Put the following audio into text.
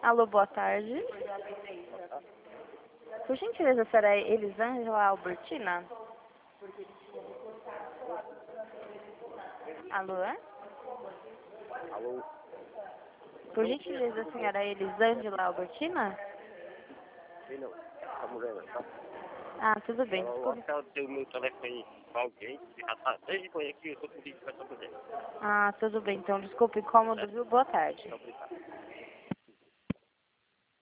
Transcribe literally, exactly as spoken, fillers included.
Alô, boa tarde. Por gentileza, a senhora é Elisângela Albertina? Alô, é? Alô? Por gentileza, a senhora é Elisângela Albertina? Sei não. Essa mulher não, tá? Ah, tudo bem, Ela, desculpe. acho que ela deu meu telefone pra alguém, que já tá desde manhã que eu tô pedindo pra essa mulher. Ah, tudo bem, então desculpe o incômodo, viu? Boa tarde. Muito obrigado.